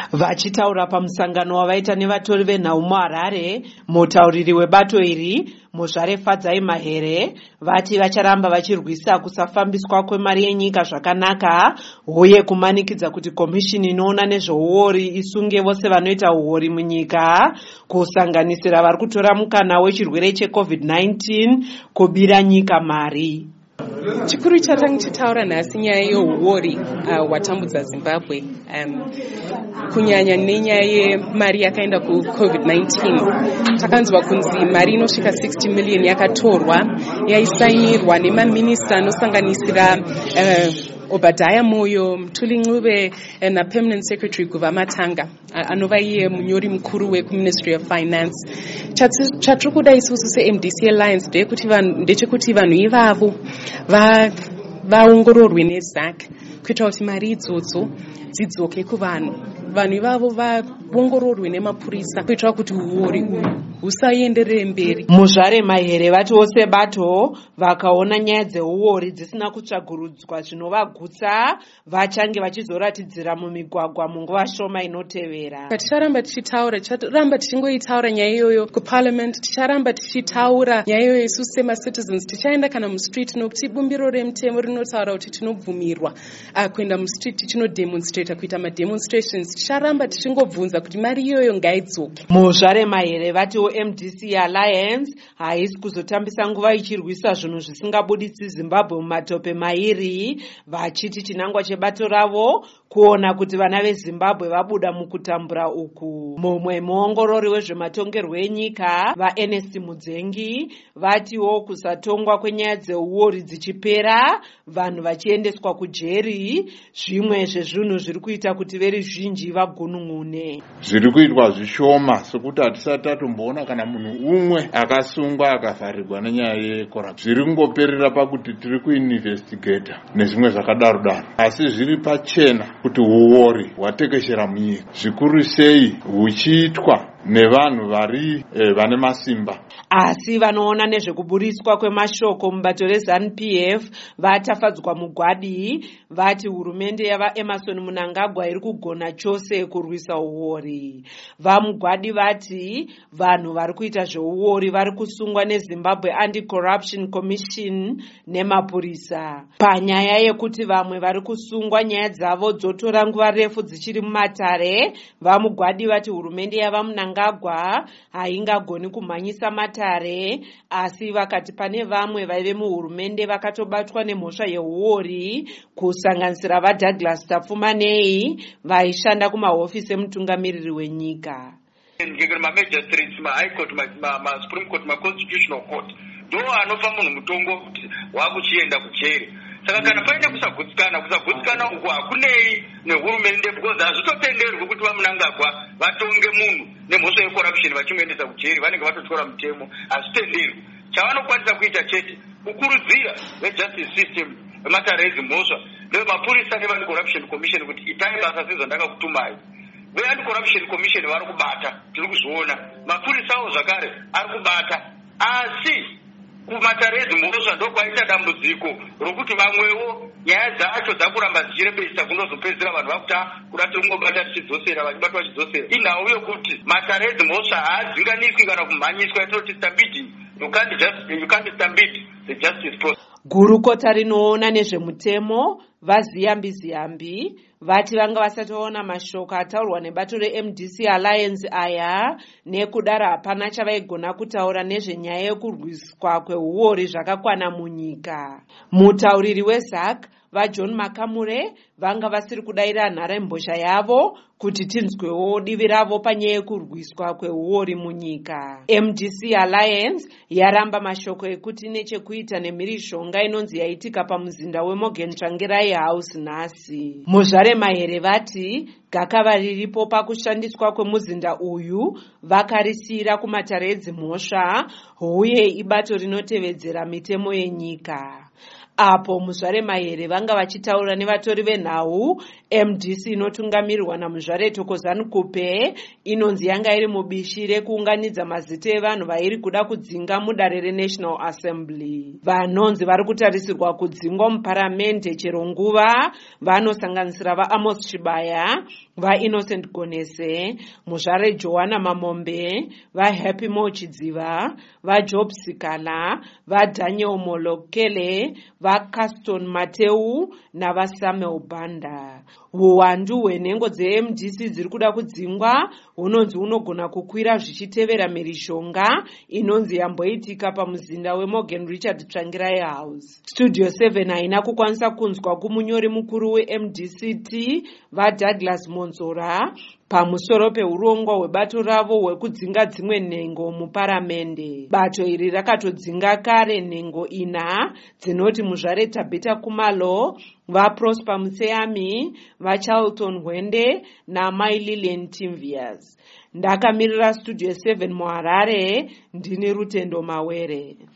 Vachitaura pamusangano wavaita nevatori venhau muHarare, mutauriri webato iri Muzvare Fadzai Mahere vati vacharamba vachirwisa kusafambiswa kwemari yenyika zvakanaka uye kumanikidza kuti komishini inoona nezveuori isunge vose vanoita uori munyika, kusanganisira vari kutora mukana wechirwere cheCovid-19 kubira nyika mari. Chikuru chatanga chitaura nhasi nyaya yeuori watambudza Zimbabwe, kunyanya nenyaya yemari yakaenda kuCovid-19. Takanzwa kunzi mari inosvika 60 million yakatorwa yaisainirwa nemaminista anosanganisira Obadiah Moyo, Mthuli Ncube naPermanent Secretary Guva Matanga anova iye munyori mukuru wekuMinistry of Finance. Chatiri kuda isusu seMDC Alliance ndechekuti vanhu ivavo vaongororwe neZAC kuitira kuti mari idzodzo dzidzoke kuvanhu. Vanhu ivavo vaongororwe nemapurisa kuitira kuti uori husaenderere mberi. Muzvare Mahere vatiwo sebato vakaona nyaya dzeuori dzisina kutsvagurudzwa zvinovagutsa vachange vachizoratidzira mumigwagwa munguva shoma inotevera. Ticharamba tichingoitaura nyaya iyoyo kuParliament, ticharamba tichitaura nyaya iyoyo isusu semacitizens, tichaenda kana mustreet nokuti bumbiro remutemo rinotaura kuti tinobvumirwa kuenda mustreet tichinodemonstrata, kuita mademonstrations. Ticharamba tichingobvunza kuti mari iyoyo ngaidzoke. Muzvare Mahere vatiwo MDC Alliance haisi kuzotambisa nguva ichirwisa zvinhu zvisingabuditsi Zimbabwe mumatope mairi, vachiti chinangwa chebato ravo kuona kuti vana veZimbabwe vabuda mukutambura uku. Mumwe muongorori wezvematongerwo enyika vaErnest Mudzengi vatiwo kusatongwa kwenyaya dzeuori dzichipera, vanhu vachiendeswa kujeri, zvimwe zvezvinhu zviri kuita kuti veruzhinji vagunun'une. Zviri kuitwa zvishoma sekuti hatisati tatomboona kana munhu umwe akasungwa akavharirwa nenyaya yecorruption. Zviri kungoperera pakuti tiri kuinvestigata nezvimwe zvakadaro, asi zviri pachena kuti uori hwatekeshera munyika, zvikuru sei huchiitwa nevanhu vane masimba. Asi vanoona nezvekuburiswa kwemashoko mubato reZANU-PF vatafadzwa mugwadi, vati hurumende yavaEmmerson Mnangagwa iri kugona chose kurwisa uori. Vamugwadi vati vanhu vari kuita zveuori vari kusungwa neZimbabwe Anti-Corruption Commission nemapurisa. Panyaya yekuti vamwe vari kusungwa nyaya dzavo dzotora nguva refu dzichiri mumatare, vamugwadi vati hurumende yavaMnangagwa haingagoni kumhanyisa matare, asi vakati pane vamwe vaive muhurumende vakatobatwa nemhosva yeuori, kusanganisira vaDouglas Tapfumanei vaishanda kumahofisi emutungamiriri wenyika. Magistrates, High Court, Supreme Court, Constitutional Court ndo anopa munhu mutongo kuti wakuchienda kujeri. Saka kana paine kusagutsikana uku hakunei nehurumende, because hazvitotenderwi kuti vaMnangagwa vatonge munhu nemhosva yecorruption vachimuendesa kujeri, vanenge vatotora mutemo, hazvitenderwi. Chavanokwanisa kuita chete kukurudzira vejustice system vematare edzimhosva nevemapurisa nevaAnti-Corruption Commission kuti itai basa sezvandakakutumai. VeAnti-Corruption Commission vari kubata, tiri kuzviona, mapurisawo zvakare ari kubata, asi kumatare edzimhosva ndokwaita dambudziko rokuti vamwewo nyaya dzacho dzakuramba dzichirebesa kunozopedzera vanhu vakuta kuda tiri kungobata tichidzosera, vachibatwa vachidzosera. Inhau yokuti matare edzimhosva haadzinganiswi kana kumhanyiswa, yatinoti stampeding. You can't stampede the justice process. Gurukota rinoona nezvemutemo vaZiyambi vati vanga vasatoona mashoko ataurwa nebato reMDC Alliance aya, nekudaro hapana chavaigona kutaura nezvenyaya yekurwiswa kweuori zvakakwana munyika. Mutauriri weZAC vaJohn Makamure vanga vasiri kudaira nharembozha yavo kuti tinzwewo divi ravo panyaya yekurwiswa kweuori munyika. MDC Alliance yaramba mashoko ekuti nechekuita nemhirishonga inonzi yaitika pamuzinda weMorgan Tsvangirai House nhasi. Muzvare Mahere vati gakava riripo pakushandiswa kwemuzinda uyu vakarisiyira kumatare edzimhosva uye ibato rinotevedzera mitemo yenyika. Apo Muzvare Mahere vanga vachitaura nevatori venhau MDC inotungamirirwa namuzvare Thokozani Kupe inonzi yanga iri mubishi rekuunganidza mazita evanhu vairi kuda kudzinga mudare reNational Assembly. Vanonzi vari kutarisirwa kudzingwa muparamende chero nguva vanosanganisira vaAmos Chibaya, vaInnocent Gonese, muzvare Joanna Mamombe, vaHappy Mochidziva, vaJob Sikala, vaDaniel Molokele, vaCaston Mateu navaSamuel Banda. Uwandu hwenhengo dzeMDC dziri kuda kudzingwa hunonzi hunogona kukwira zvichitevera mhirishonga inonzi yamboitika pamuzinda weMorgan Richard Tsvangirai House. Studio 7 haina kukwanisa kunzwa kumunyori mukuru weMDCT vaDouglas Monzora pamusoro peurongwa hwebato ravo hwekudzinga dzimwe nhengo muparamende. Bato iri rakatodzinga kare nhengo 4 dzinoti muzvare Tabita Kumalo, vaProsper Mutseyami, vaCharlton Hwende naMai Lilian Timvias. Ndakamirira Studio 7 muHarare, ndini Rutendo Mawere.